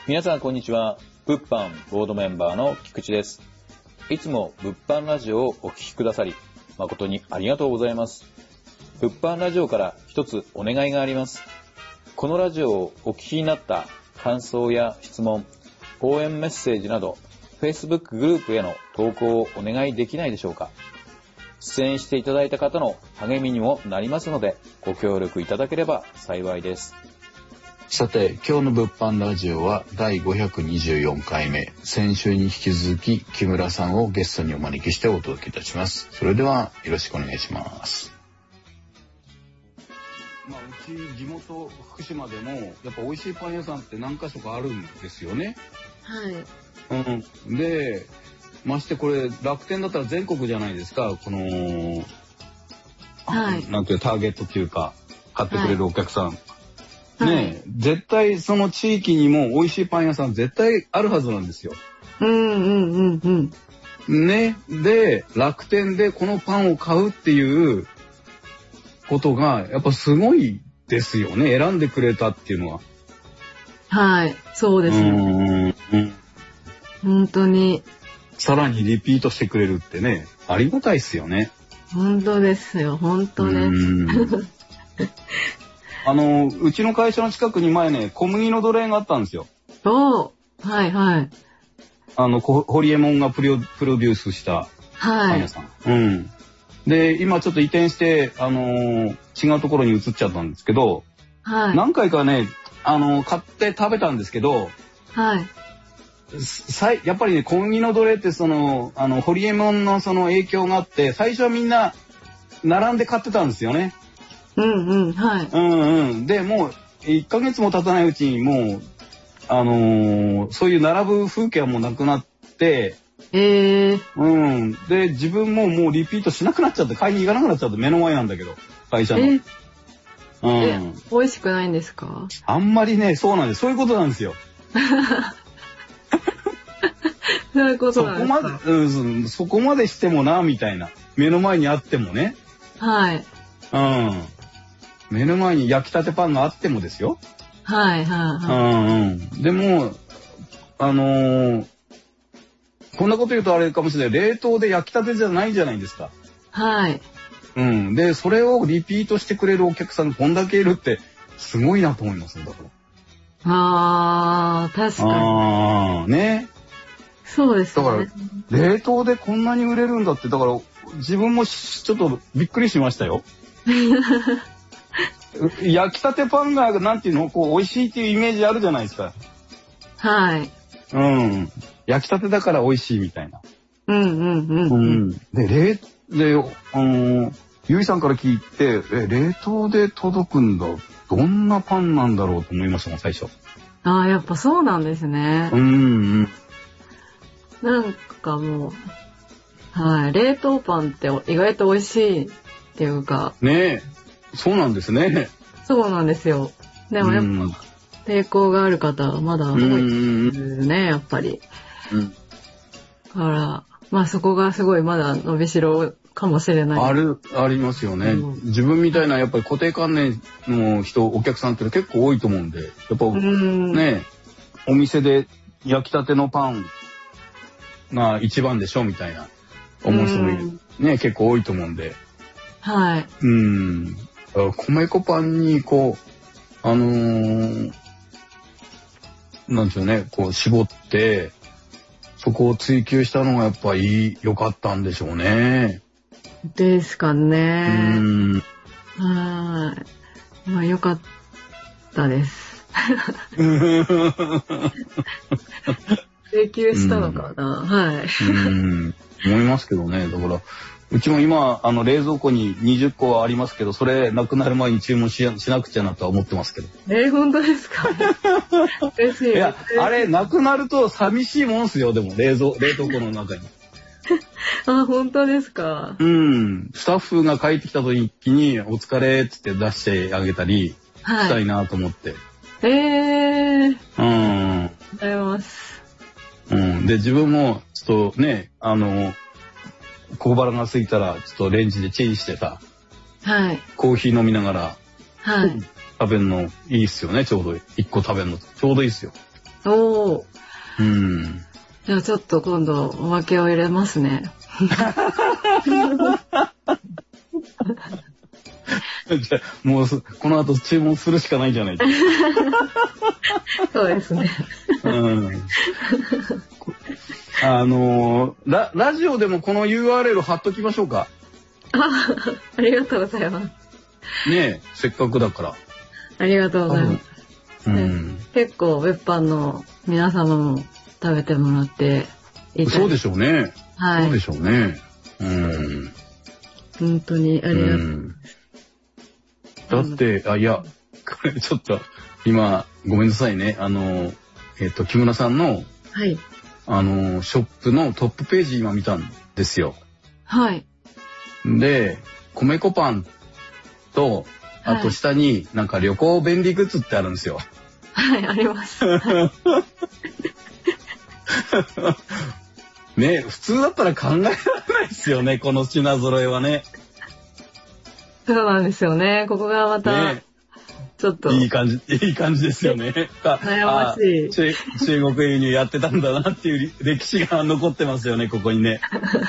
皆さんこんにちは。物販ボードメンバーの菊池です。いつも物販ラジオをお聞きくださり誠にありがとうございます。物販ラジオから一つお願いがあります。このラジオをお聞きになった感想や質問、応援メッセージなど Facebook グループへの投稿をお願いできないでしょうか。出演していただいた方の励みにもなりますのでご協力いただければ幸いです。 さて、今日の物販ラジオは第524回目。先週に引き続き木村さんをゲストにお招きしてお届けいたします。それではよろしくお願いします。うち地元福島でもやっぱ美味しいパン屋さんって何か所かあるんですよね。 はい。 で、ましてこれ楽天だったら全国じゃないですか。この、 はい、 なんていうターゲットっていうか買ってくれるお客さん。はいねえ、絶対その地域にも美味しいパン屋さん絶対あるはずなんですよ。ね、で楽天でこのパンを買うっていうことがやっぱすごいですよね。選んでくれたっていうのは。 はい、そうですね。本当に。 さらにリピートしてくれるってね、ありがたいですよね。 本当ですよ、本当です。 うちの会社の近くに前ね、小麦の奴隷があったんですよ。 おー、はいはい。 ホリエモンがプロデュースしたパン屋さん。で、今ちょっと移転して、違うところに移っちゃったんですけど、 はい、 何回かね、買って食べたんですけど、 はい。 やっぱりね、小麦の奴隷ってホリエモンのその影響があって、最初はみんな並んで買ってたんですよね。 はい。 で、もう1ヶ月も経たないうちにもう、そういう並ぶ風景はもうなくなって、で、自分ももうリピートしなくなっちゃって、買いに行かなくなっちゃって、目の前なんだけど、会社の。 美味しくないんですか？ あんまりね、そうなんです。そういうことなんですよ。 そういうことなんですか？ そこまでしてもな、みたいな。目の前にあってもね。 はい。 目の前に焼きたてパンがあってもですよ。 はいはいはい。 でもこんなこと言うとあれかもしれない。冷凍で焼きたてじゃないじゃないですか。 はい。 でそれをリピートしてくれるお客さんがこんだけいるってすごいなと思います。だから。 確かに。 ね。そうですね。だから冷凍でこんなに売れるんだって、だから自分もちょっとびっくりしましたよ。焼きたてパンがなんていうの、こう美味しいっていうイメージあるじゃないですか。 はい。 焼きたてだから美味しいみたいな。でゆいさんから聞いて、冷凍で届くんだ。どんなパンなんだろうと思いましたもん最初。 やっぱそうなんですね。なんかもう、はい、冷凍パンって意外と美味しいっていうか。 ねえ、そうなんですね。 そうなんですよ。でもやっぱ抵抗がある方はまだ多いですね、やっぱり。だから、そこがすごいまだ伸びしろかもしれない。 ありますよね。自分みたいなやっぱり固定観念のお客さんって結構多いと思うんで、やっぱね、お店で焼きたてのパンが一番でしょみたいな思う人もね、結構多いと思うんで。 はい。 米粉パンにこうなんていうね、こう絞ってそこを追求したのがやっぱり良かったんでしょうね。 ですかね。はい。良かったです。追求したのかな。はい。 思いますけどね。だからうちも今冷蔵庫に20個はありますけど、それなくなる前に注文しなくちゃなとは思ってますけど。 本当ですか？嬉しい。 いや、あれなくなると寂しいもんですよ。でも冷凍庫の中に。 本当ですか？ スタッフが帰ってきた時にお疲れっつって出してあげたりしたいなと思って。 ありがとうございます。 で自分もちょっとね小腹が空いたらちょっとレンジでチンしてさ、コーヒー飲みながら、食べるのいいっすよね。ちょうど1個食べるのちょうどいいっすよ。 おー。 うん。 じゃあちょっと今度おまけを入れますね。 じゃあもうこの後注文するしかないじゃないですか。 そうですね。 うん。ラジオでもこの URL 貼っときましょうか。 ありがとうございます。 ねえ、せっかくだから。 ありがとうございます。 うん、 結構物販の皆様も食べてもらっていた。 そうでしょうね。 はい。 そうでしょうね。うん。 本当にありがとう。 だって、いや、これちょっと、今、ごめんなさいね。木村さんの、 はい。 ショップのトップページ今見たんですよ。 はい。 で、米粉パンと、あと下になんか旅行便利グッズってあるんですよ。 はい、あります。 ね、普通だったら考えられないですよね、この品揃えはね。 そうなんですよね。ここがまた、ちょっと、 いい感じですよね。 悩ましい。 中国輸入やってたんだなっていう歴史が残ってますよね、ここにね。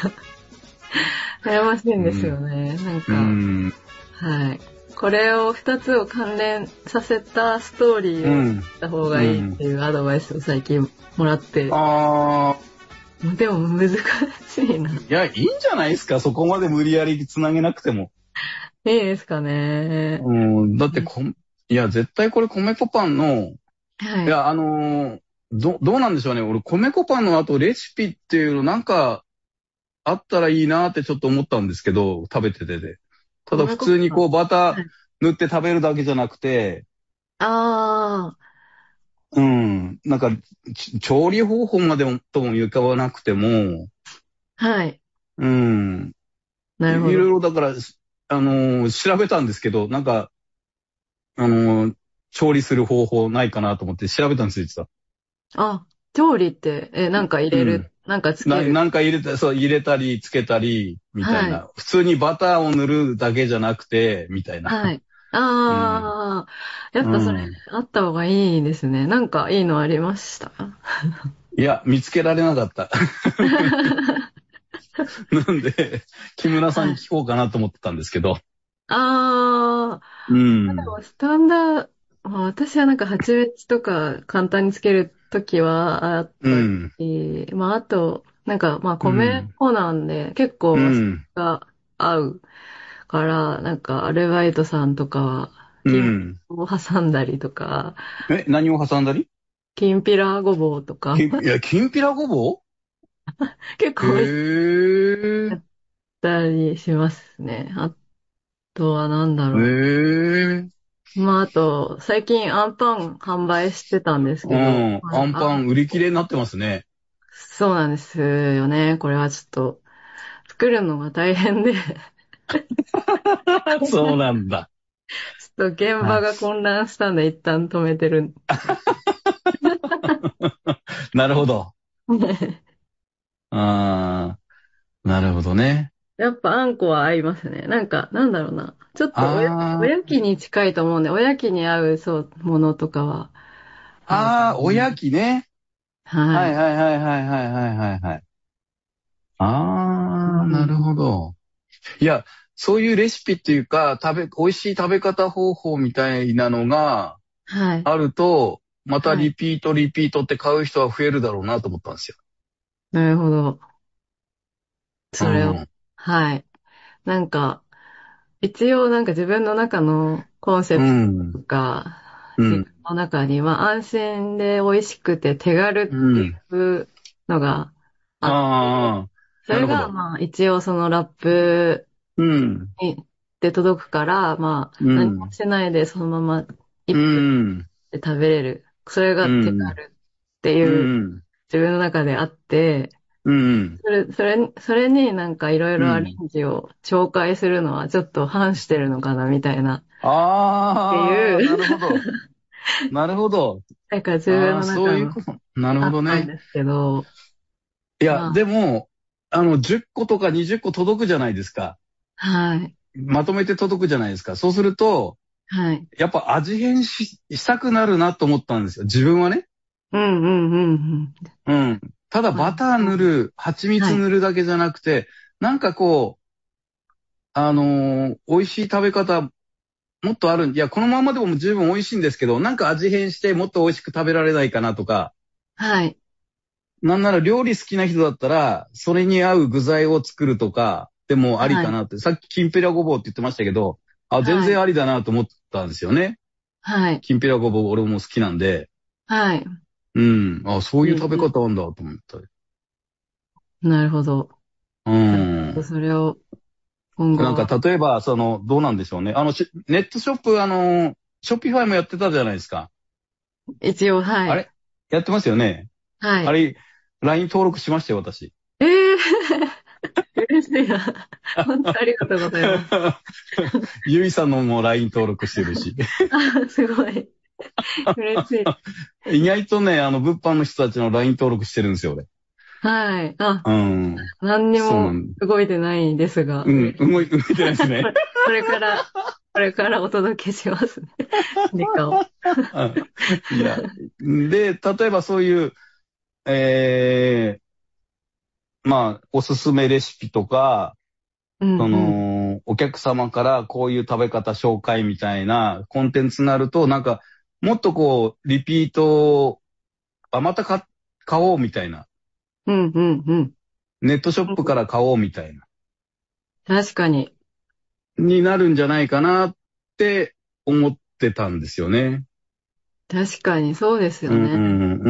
悩ましいんですよね。なんか、はい。これを2つを関連させたストーリーをした方がいいっていうアドバイスを最近もらって。でも難しいな。いや、いいんじゃないですか。そこまで無理やりつなげなくても。 いいですかね。 だっていや、絶対これ米粉パンの、はい、いや、どうなんでしょうね。俺、米粉パンの後レシピっていうのなんかあったらいいなってちょっと思ったんですけど、食べてて。ただ普通にこうバター塗って食べるだけじゃなくて、なんか調理方法までとも浮かばなくても、 はい。 なるほど。いろいろだから、調べたんですけど、なんか、調理する方法ないかなと思って調べたんですよ、実は。 調理って、なんか入れる、なんかつける。 なんか入れたりつけたり、みたいな、はい。普通にバターを塗るだけじゃなくて、みたいな。 はい。やっぱそれ、あった方がいいですね。なんかいいのありました？ いや、見つけられなかった。なんで、木村さんに聞こうかなと思ってたんですけど。 でもスタンダード、私はなんか蜂蜜とか簡単につけるときはあったり、あと、なんか米粉なんで結構が合うから、なんかアルバイトさんとかは、金を挟んだりとか。 何を挟んだり？ きんぴらごぼうとか。 いや、きんぴらごぼう結構美味しかったりしますね。あとはなんだろう。あと、最近アンパン販売してたんですけど。 アンパン売り切れになってますね。 そうなんですよね。これはちょっと、作るのが大変で。 そうなんだ。 ちょっと現場が混乱したんで一旦止めてる。 なるほど。なるほどね。 やっぱあんこは合いますね。なんか、なんだろうな。ちょっとおやきに近いと思うんで、おやきに合うものとかは。 おやきね。はい。はいはいはいはいはいはいはい。なるほど。いや、そういうレシピっていうか、美味しい食べ方方法みたいなのがあると、またリピートって買う人は増えるだろうなと思ったんですよ。 なるほど。それを、はい。なんか、一応なんか自分の中のコンセプトとか、自分の中には安心で美味しくて手軽っていうのがあって、それが一応そのラップで届くから、何もしないでそのまま1分で食べれる。それが手軽っていう自分の中であって、それになんかいろいろアレンジを紹介するのはちょっと反してるのかなみたいな。っていう。 なるほど。なるほど。 なんか自分の中のそういうこと。なるほどね。 あったんですけど。 いや、でも、10個とか20個届くじゃないですか。 はい。 まとめて届くじゃないですか。そうすると、はい。やっぱ味変したくなるなと思ったんですよ。自分はね。 うんうんうんうん。ただバター塗る、蜂蜜塗るだけじゃなくて、なんかこう、美味しい食べ方、もっとあるいや、このままでも十分美味しいんですけど、なんか味変してもっと美味しく食べられないかなとか、 はい。 なんなら料理好きな人だったら、それに合う具材を作るとか、でもありはい。 かなって、さっききんぴらごぼうって言ってましたけど、全はい。 然ありだなと思ったんですよね。 はい。 きんぴらごぼう俺も好きなんで、 はい。 うん、そういう食べうん方あんだと思った。 うん。なるほど。 うん。 それを今なんか後、 例えば、どうなんでしょうね。ネットショップ、ショッピファイもやってたじゃないですか。 一応、はい。 あれやってますよね。 はい。 あれ、LINE 登録しましたよ、私。 ええー、嬉しいな。本当ありがとうございます。 ゆいさんのも LINE 登録してるし。 あ、すごい。嬉しい。 意外とね、物販の人たちの LINE 登録してるんですよ、俺。 はい。あ、 うん。 何にもそうなんだ。 動いてないですが、 うん、動いてないですね。 これから、これからお届けしますね。リカを。 いや、で、例えばそういう、えまあ、おすすめレシピとか、 うんうん。 お客様からこういう食べ方紹介みたいなコンテンツになると、なんか、もっとこう、リピート、また買おうみたいな。 うんうんうん。 ネットショップから買おうみたいな。 確かに。 になるんじゃないかなって思ってたんですよね。 確かに、そうですうん、 よね。 うん。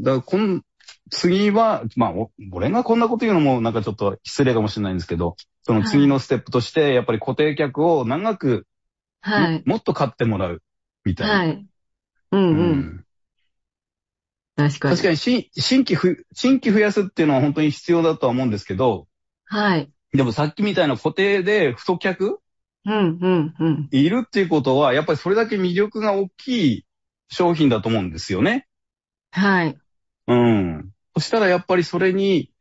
だから次は、まあ、俺がこんなこと言うのもなんかちょっと失礼かもしれないんですけど、その次はい。 のステップとして、やっぱり固定客を長くはい。 もっと買ってもらう、みたいな。 はい。うんうん。 うん。 確かに。 確かに新規増やすっていうのは本当に必要だとは思うんですけど、 はい。 でもさっきみたいな固定で太客うんうんうん。 いるっていうことは、やっぱりそれだけ魅力が大きい商品だと思うんですよね。 はい。 うん。そしたらやっぱりそれに、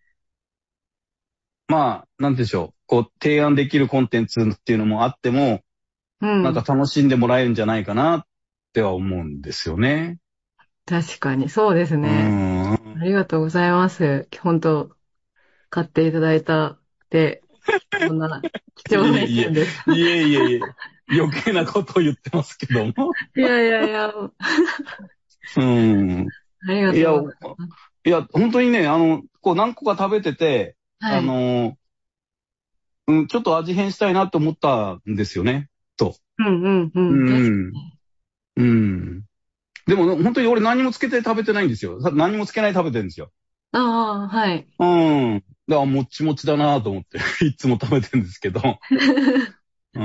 まあ、なんでしょう。こう、提案できるコンテンツっていうのもあっても、なんかうん。 楽しんでもらえるんじゃないかなっては思うんですよね。 確かに、そうですうね。あん。 りがとうございます。本当買っていただいたって、こんな貴重な意いえいえ、 見です。 いえいえいえ、余計なことを言ってますけども。 いやいやいや、 うん。 ありがいや、 とうございます。 本当にね、こう何個か食べてて、 はい。 ちょっと味変したいなと思ったんですよね。と。 うんうんううん。確かん。 に。 うん。でも本当に俺何もつけて食べてないんですよ。何もつけないで食べてるんですよ。 ああ、はい。 うん。だからもっちもちだなと思っていつも食べてるんですけど。うん。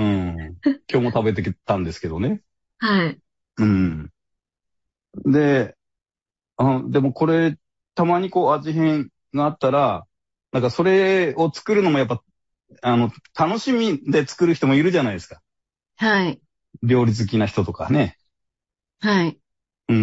今日も食べてきたんですけどね。 はい。 うん。で、でもこれ、たまにこう味変があったら、なんかそれを作るのもやっぱ、楽しみで作る人もいるじゃないですか。 はい。 料理好きな人とかね。 はい。 うん。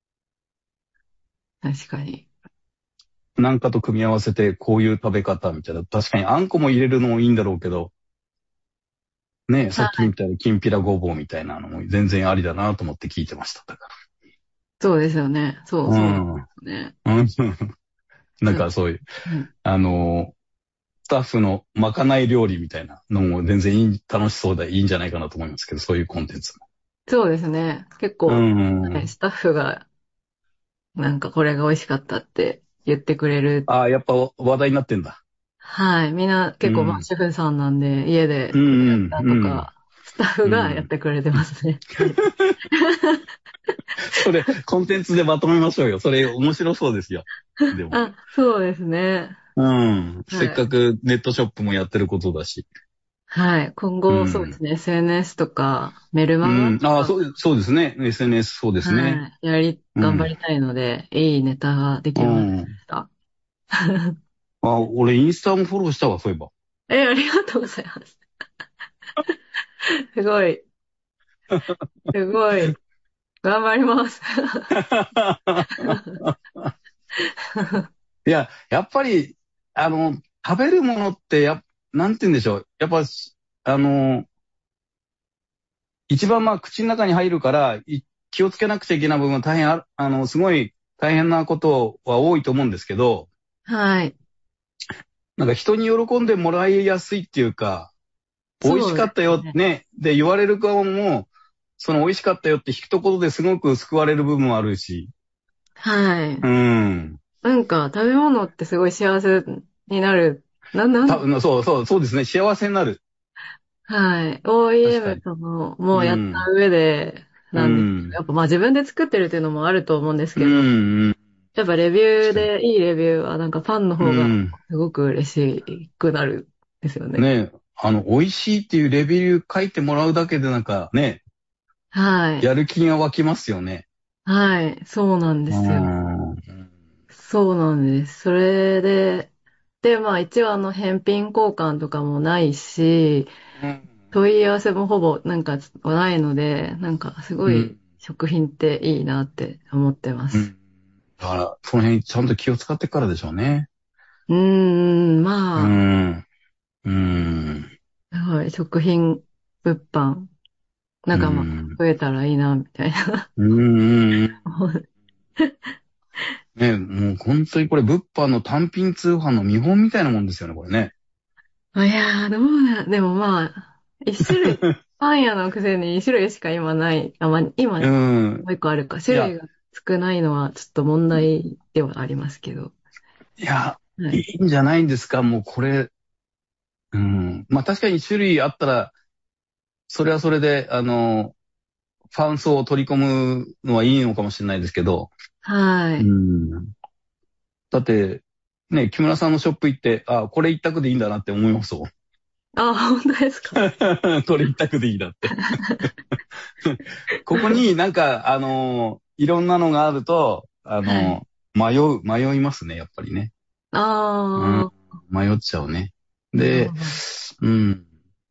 確かに。 なんかと組み合わせてこういう食べ方みたいな。確かにあんこも入れるのもいいんだろうけど、ね、さっきはい。 みたいにきんぴらごぼうみたいなのも全然ありだなと思って聞いてました。だかそうですよね。そう、 ら。 そうなんですね。 うん。なんそう。 かそういう、 うん。 スタッフのまかない料理みたいなのも全然楽しそうでいいんじゃないかなと思いますけど、そういうコンテンツそうですね。結も。う構、はい、 ん。 スタッフが、なんかこれが美味しかったって言ってくれる。 やっぱ話題になってんだ。 はい。みんな結構、まあ、 うん。 主婦さんなんで、家でうん、 これやっうん、うん。 たとか、スタッフがやっうん。 てくれてますね。はい。 それ、コンテンツでまとめましょうよ。それ面白そうですよ。でも。 あ、そうですね。 うん。せっはい。 かくネットショップもやってることだし。 はい。今後、そうでうん。 すね。SNS とか、メルマガうん。 とか、 そうですね。SNS そうですね。 はい。頑張うん。 りたいので、いいネタがでうきまん。 した。 俺インスタもフォローしたわ、そういえば。 ありがとうございます。すごい、すごい、頑張ります。 いや、やっぱり、食べるものってなんて言うんでしょう。やっぱ、あの、一番まあ口の中に入るから、気をつけなくちゃいけない部分は大変すごい大変なことは多いと思うんですけど、 はい。 なんか人に喜んでもらいやすいっていうか、美味しかったよ、 そうですね。 ね。で、言われる側も、その美味しかったよって引くところですごく救われる部分もあるし。 はい。 うん。 なんか、食べ物ってすごい幸せになる。 そうですね。幸せになる。 はい。 確か OEM に。 とも、もうやったうん。 上で、 うなんですけど、 ん。 やっぱまあ自分で作ってるっていうのもあると思うんですうけど、 ん。 やっぱレビュー確かに。 で、いいレビューはなんかファンのう方がん。 すごく嬉しくなるんですよね。 ね、美味しいっていうレビュー書いてもらうだけでなんかね、 はい。 やる気が湧きますよね。 はい。そうなんでうすよ。 ん。 そうなんです。それで、で、まあ一応返品交換とかもないし、 うん。 問い合わせもほぼなんかないので、なんかすごいうん。 食品っていいなって思ってます。 うん。だから、その辺ちゃんと気を使ってからでしょうね。 うーん、 うまん。うん。 あ、はい、食品物販う仲間ん。 増えたらいいな、みたいな。 うん。ね、もう本当にこれ物販の単品通販の見本みたいなもんですよね、これね。 いやー、どうな、でもまあ、一種類、パン屋のくせに一種類しか今ない。あ、まあ、今、 うん。 もう一個あるか。 いや、 種類が少ないのはちょっと問題ではありますけど。 いや、いはい。 いんじゃないんですか、もうこれ。うん。まあ確かに種類あったら、それはそれで、ファン層を取り込むのはいいのかもしれないですけど、うはい。 ん。だって、ね、木村さんのショップ行って、あ、これ一択でいいんだなって思いますもん。 あ、本当ですか？ これ一択でいいだって。ここになんか、いろんなのがあると、 はい。 迷いますね、やっぱりね。うん、 ああ、 迷っちゃうね。 なるで、 ほど。 うん。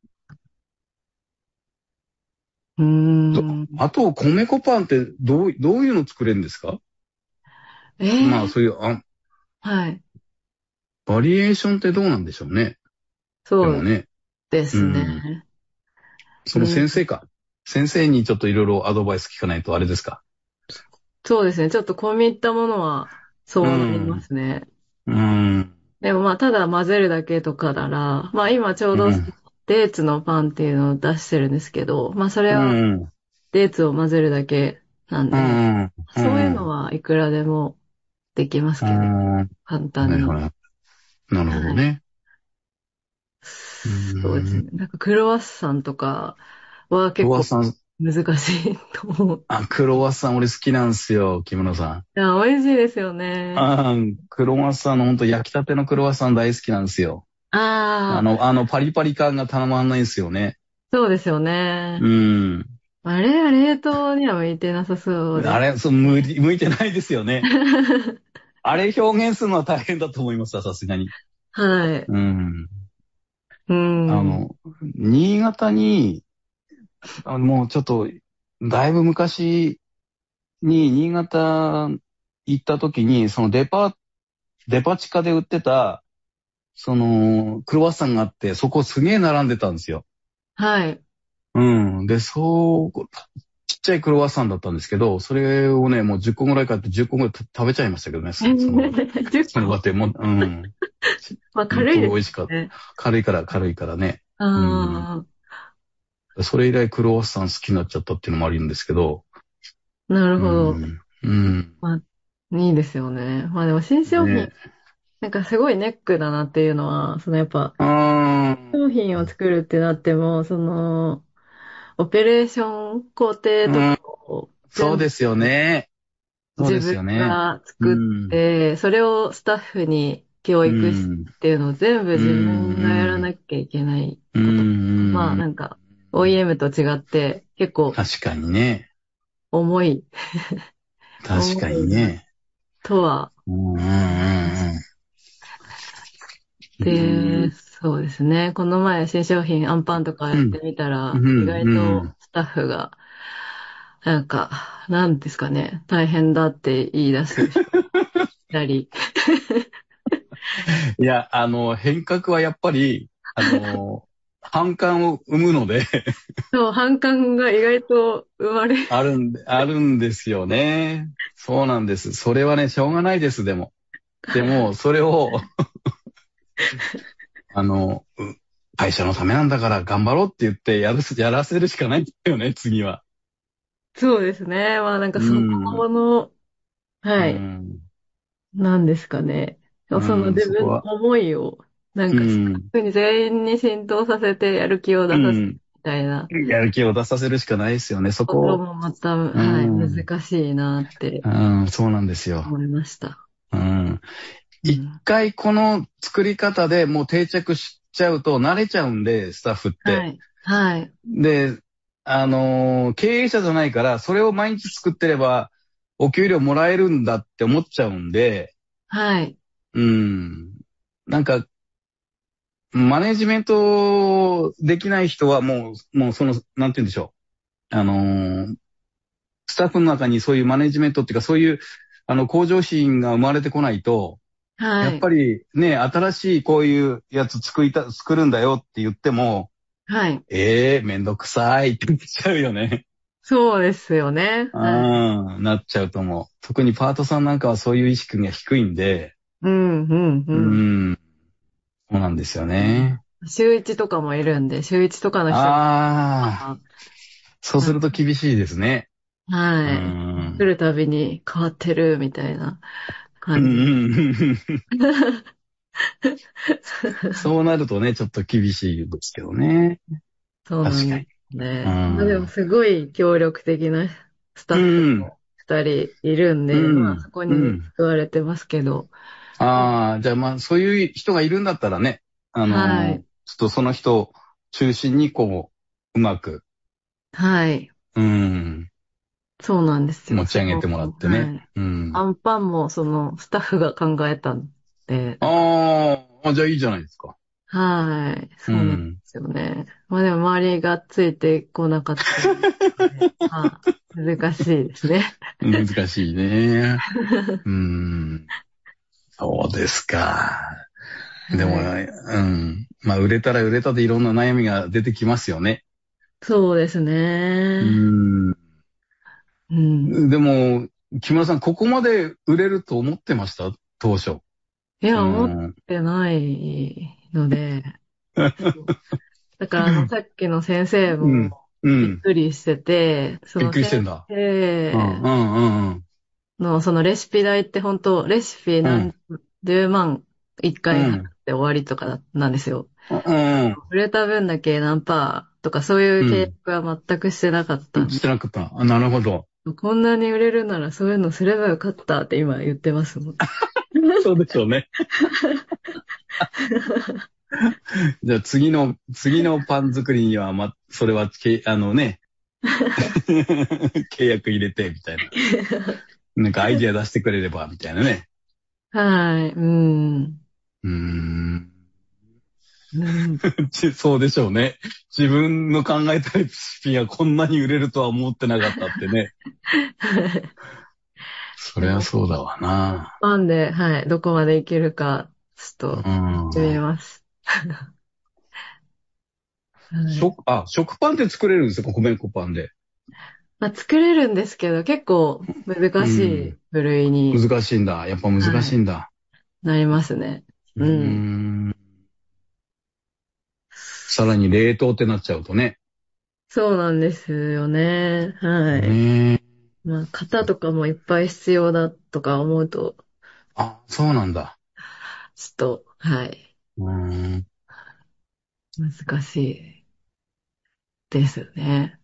うーん。 あと、米粉パンってどういうの作れるんですか？まあ、 ええ、 そういう、 はい。 バリエーションってどうなんでしょうね。でそうもね。 ですね。 うん。そのうん。 先生か。先生にちょっといろいろアドバイス聞かないとあれですか。 そうですね。ちょっと込み入ったものは、 うそうなりまん。 すね。 うん。 でもまあ、ただ混ぜるだけとかなら、まあ今ちょうどうん。 デーツのパンっていうのを出してるんですけど、まあそれうはん。 デーツを混ぜるだけなんうで、 ん。うそういうのん。 はいくらでもできますうけど、 ん。 簡単に。 はいはい。なるほどはい。 ね。うそうですね。 ん。 なんかクロワッサンとかは結構クロワッサン、 難しいと思う。 クロワッサン俺好きなんですよ、木村さん。 いや、美味しいですよね。 クロワッサンのほんと焼きたてのクロワッサン大好きなんですよ。 ああ、 パリパリ感がたまんないんですよね。 そうですようね。 ん。 あれは冷凍には向いてなさそうです。 あれ、向いてないですよね。あれ表現するのは大変だと思いますわ、さすがに。 はい。 うん。 うん。 あの、新潟に、もうちょっと、だいぶ昔に新潟行った時に、そのデパ地下で売ってた、その、クロワッサンがあって、そこすげえ並んでたんですよ。 はい。 うん。で、ちっちゃいクロワッサンだったんですけど、それをね、もう10個ぐらい買って10個ぐらい食べちゃいましたけどね、その場で。 10個。 その場でもう、うん。 まあ本当軽いです美味しかった。 ね。 軽いからね。うん。 あそれ以来クロワッサン好きになっちゃったっていうのもあるんですけど、 あ、なるうほど。 ん。うん。 まあ、いいですよね。まあでも新商品、 ね。 なんかすごいネックだなっていうのは、やっぱ、 うーん。 商品を作るってなっても、オペレーション工程とかうん。 を全部そうですよね。そうです自分よね。 がう作っん。 て、それをスタッフに教う育しん。 っていうのを全部う自分がやらん。 なきゃいけないうこと。まあん。 なんか OEM と違って結構確かにね。 重い、 確か重いなにね。 とは。 うん。うん。 で、そうですね。この前新商品アンパンとかやうん。 ってみたうら、意外とん。 スタッフが、なんか、なんですかね、大変だって言い出す人いたり。 いや、変革はやっぱり、反感を生むのでそう、反感が意外と生まれ、 あるんですよね。 そうなんです。それはね、しょうがないです、でも。でも、それを、会社のためなんだから頑張ろうって言ってやらせるしかないんだよね、次は。 そうですね。まあなんかうそん。 この、 うはい、 ん。 なんですかね。その自分のそこは。 思いを、なんうかスタッん。 フに全員に浸透させてやる気を出させるうん。 みたいなやる気を出させるしかないですよね、そことこを。 もまた、 うはい、 ん。 難しいなってうん、そうなんですよ。 思いました。 うん。一うん。 回この作り方でもう定着しちゃうと慣れちゃうんで、スタッフって。 はい。はい。 で、経営者じゃないから、それを毎日作ってれば、お給料もらえるんだって思っちゃうんで、 はい。 うん。なんか、マネジメントできない人はもうその、なんて言うんでしょう。スタッフの中にそういうマネジメントっていうか、そういう、向上心が生まれてこないと、やはい。 っぱりね、新しいこういうやつ作るんだよって言っても、 はい。 めんどくさいって言っちゃうよね。 そうですよね。はい。 なっちゃうと思う。特にパートさんなんかはそういう意識が低いんで、 うん、うん、ううん。 ん、そうなんですよね。 週一とかもいるんで、週一とかの人ああ、 が、 そうするとなんか、 厳しいですね。うはい。来ん。 るたびに変わってるみたいなうん感じ。 うんうんそうなるとね、ちょっと厳しいですけどね。 そうなんで確かに。 すね。まあでもうん。 すごい協力的なスタうッフん。 も二人いるんうで、まあん。 そこにうん。 救われてますけど。 ああ、じゃあまあ、そういう人がいるんだったらね、 はい。 ちょっとその人を中心にこう、うまく、 はい。 うん、 そうなんですよ。 持ち上げてもらってね。 はい。 うん。 アンパンもそのスタッフが考えたんで、 じゃあいいじゃないですか。 はい。そうなんでうん。 すよね。まあでも周りがついてこなかったので、まあ難しいですね。 難しいね。うん。そうですか。でも、 はい。 うん。まあ、売れたら売れたでいろんな悩みが出てきますよね。 そうですうね。 ん。 うん。 でも、木村さん、ここまで売れると思ってました当初。 いや、思っうん。 てないので、だからさっきの先生うん。 もびっうん。 くりしてて、そびっくりしてんの先だ。うん。 生うん。うん。 のそのレシピ代って本当、レシピうん。 何十万一回払っうん。 て終わりとかなんですよ。 うん。 売れた分だけ何パーとかそういう契うん。 約は全くしてなかったんで、 してなかった。なるほど。 こんなに売れるならそういうのすればよかったって今言ってますもん。 そうでしょうね。じゃあ次のパン作りには、それは、契約入れて、みたいな。なんかアイディア出してくれれば、みたいなね。 はい、うん。 うーん。 うん。 そうでしょうね。自分の考えたレシピがこんなに売れるとは思ってなかったってね。そりゃでも、 そうだわな。 パンで、はい、どこまでいけるか、ちょっうと、やってみん。 ます。はい。 食パンって作れるんですよ、米粉パンで。 まあ、作れるんですけど、結構難しいうん。 部類に、 難しいんだ。やっぱ難はい、 しいんだ。 なりますね。 うーうん。 ん。さらに冷凍ってなっちゃうとね。 そうなんですよね。はい。 ねえ。 まあ、型とかもいっぱい必要だとか思うと、 そうなんだ。 ちょっと、はい、 うーん。 難しいですね。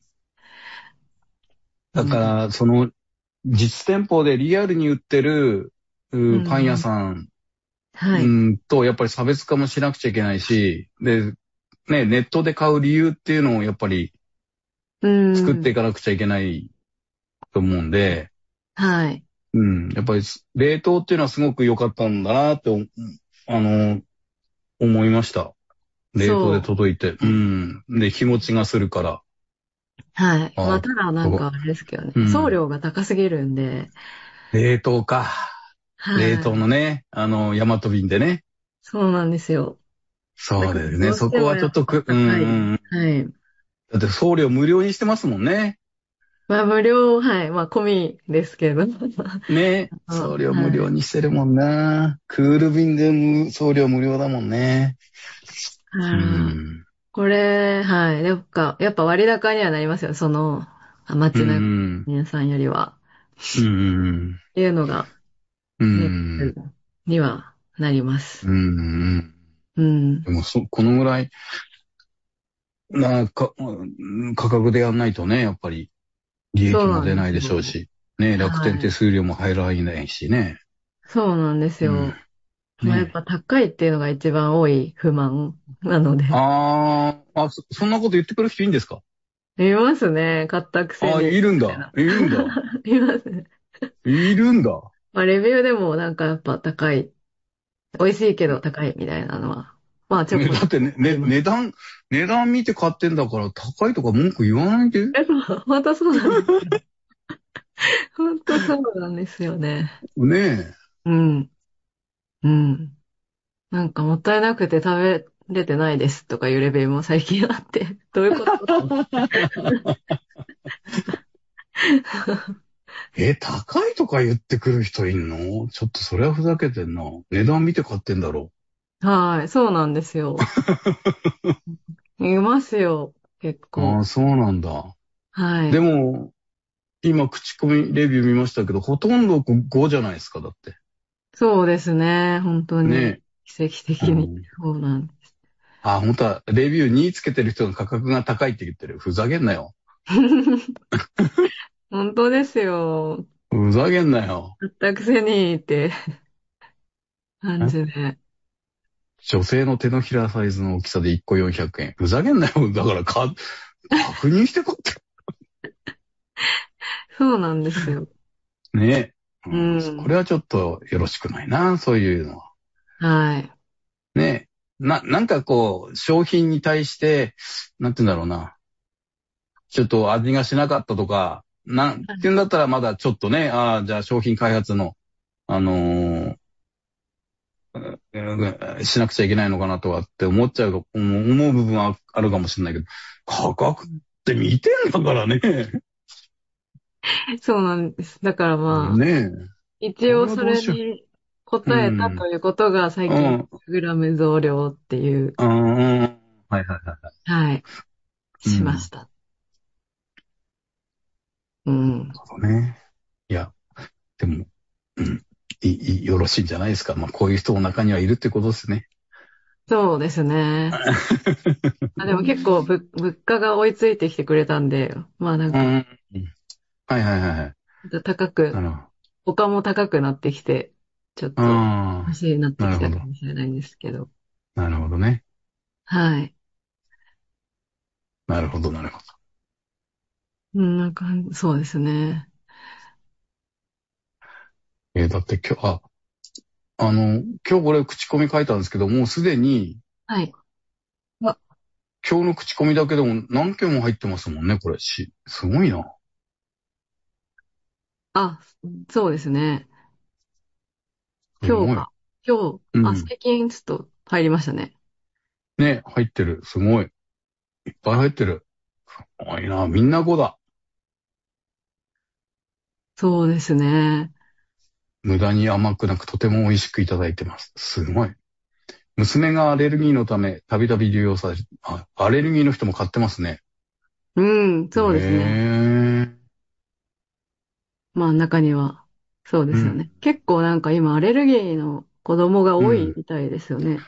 うん。 だから、実店舗でリアルに売ってる、 うパン屋ん。 さん、 はい。 やっぱり差別化もしなくちゃいけないし、で、ね、ネットで買う理由っていうのをやっぱりう作ってん。 いかなくちゃいけないと思うんで、 はい。 やっぱり冷凍っていうのはすごく良かったんだなってあの、思いました。冷凍でそ届いて。 う。 で、日持ちがするから。 はい。まあ、 あ、 ただなんかあれですけどね。送うん。 料が高すぎるんで、 冷凍か。冷凍はい。 のね、ヤマト便でね。 そうなんですよ。だそうですね。 からどうしそこはてもやっぱちょっと高い。はい。 だって送料無料にしてますもんね。 まあ無料、はい。まあ込みですけど。 ね、送料無料にしてるもんな。クール便で送料無料だもんね。 これ、はい。やっぱ割高にはなりますよ。街の皆さんよりは。っていうのが、にはなります。でもこのぐらい価格でやんないとね、やっぱり利益も出ないでしょうし、ね、楽天手数料も入らないしね。 そうなんですよ。まあやっぱ高いっていうのが一番多い不満なので。 そんなこと言ってくる人いいんですか？ いますね。買ったくせに。 いるんだ。いるんだ。 いますね。 いるんだ。 まあレビューでもなんかやっぱ高い。美味しいけど高いみたいなのは。まあちょっと。 だってね、値段見て買ってんだから高いとか文句言わないで。 本当そうなんですよ。本当そうなんですよね。 ねえ。 うん。うん。なんかもったいなくて食べれてないですとかいうレベルも最近あって、どういうこと高いとか言ってくる人いんの？ちょっとそれはふざけてんな。値段見て買ってんだろう。はい、そうなんですよ。いますよ、結構。 そうなんだ。 はい。 でも、今口コミレビュー見ましたけど、ほとんど5じゃないですか、だって。 そうですね、本当に。 ね。 奇跡的に。そうなんです。 本当は、レビュー2つけてる人の価格が高いって言ってる。ふざけんなよ。 本当ですよ。 ふざけんなよ。 買ったくせにって感じで。 女性の手のひらサイズの大きさで1個400円。ふざけんなよ。だから確認してこって。 そうなんですよ。 ねえ。これはちょっとよろしくないな、そういうのは。 はい。 ねえ。なんかこう、商品に対して、なんて言うんだろうな。ちょっと味がしなかったとか、っていうんだったらまだちょっとね、じゃあ商品開発の、しなくちゃいけないのかなとかって思う部分はあるかもしれないけど、価格って見てんだからね。 そうなんです。だからまあ、 ねえ。一応それに答えたということが最近、グラム増量っていう。 はい。 はい。しました。 そうね。いや、でも、よろしいんじゃないですか。まあ、こういう人も中にはいるってことですね。 そうですね。でも結構物価が追いついてきてくれたんで、まあなんか、 はい。 他も高くなってきて、ちょっと欲しいなってきたかもしれないんですけど。 なるほどね。 はい。 なるほど。 なんか、そうですね。 だって今日これ口コミ書いたんですけど、もうすでに、 はい。 今日の口コミだけでも何件も入ってますもんね、これ。すごいな。 そうですね。今日、最近ちょっと入りましたね。 ね、入ってる。すごい。いっぱい入ってる。すごいな。みんな5だ。 そうですね。 無駄に甘くなくとても美味しくいただいてます。すごい。娘がアレルギーのため、たびたび利用される。アレルギーの人も買ってますね。 そうですね。まあ中には、そうですよね。結構なんか今アレルギーの子供が多いみたいですよね。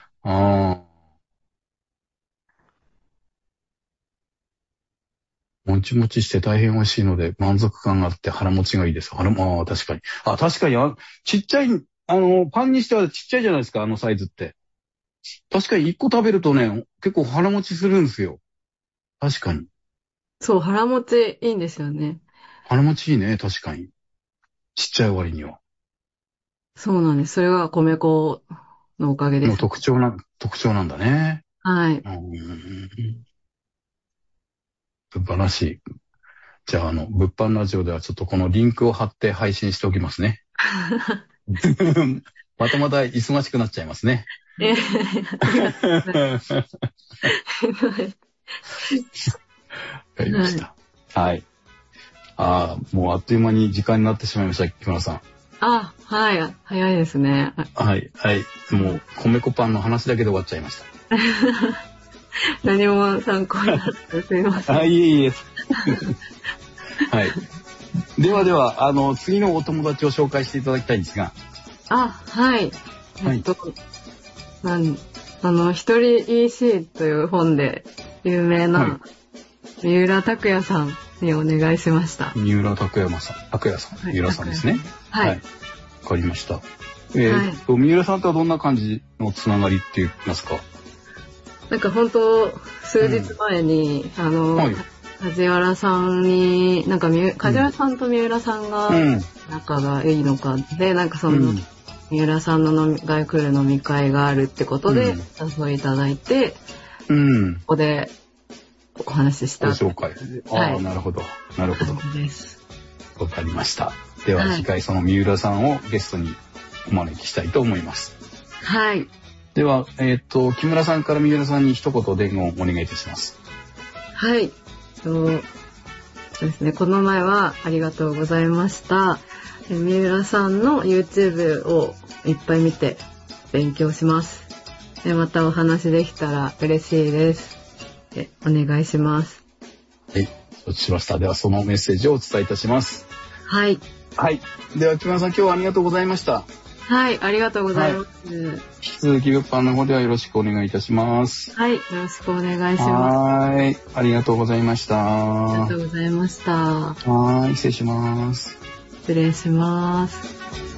もちもちして大変美味しいので満足感があって腹持ちがいいです。確かに。確かに、ちっちゃい、パンにしてはちっちゃいじゃないですか、サイズって。確かに1個食べるとね、結構腹持ちするんですよ。確かに。 そう、腹持ちいいんですよね。 腹持ちいいね、確かに。ちっちゃい割には。 そうなんです。それが米粉のおかげです。 特徴なんだね。 はい。 素晴らしい。じゃあ、物販ラジオではちょっとこのリンクを貼って配信しておきますね。また忙しくなっちゃいますね。わかりました。はい。 もうあっという間に時間になってしまいました、木村さん。 はい。早いですね。 はい。もう、米粉パンの話だけで終わっちゃいました。 何も参考になってすいません。 いえ。はい。では、次のお友達を紹介していただきたいんですが。 はい。一人 EC という本で有名な三浦拓也さんにお願いしました。 三浦拓也さん。三浦さんですね。 はい。 わかりました。三浦さんとはどんな感じのつながりって言いますか？ なんか本当、数日前に、梶原さんに、なんか梶原さんと三浦さんが仲がいいのかで、なんかその、三浦さんのが来る飲み会があるってことで誘いいただいて、ここでお話しした。 ご紹介。なるほど。 です。 わかりました。では、次回その三浦さんをゲストにお招きしたいと思います。 はい。 では、木村さんから三浦さんに一言伝言をお願いいたします。 はい。そうですね。この前はありがとうございました。三浦さんの YouTube をいっぱい見て勉強します。またお話できたら嬉しいです。お願いします。 はい。承知しました。では、そのメッセージをお伝えいたします。 はい。 では、木村さん、今日はありがとうございました。 はい、ありがとうございます。 引き続き物販の方ではよろしくお願いいたします。 はい、よろしくお願いします。 ありがとうございました。 ありがとうございました。 失礼します。 失礼します。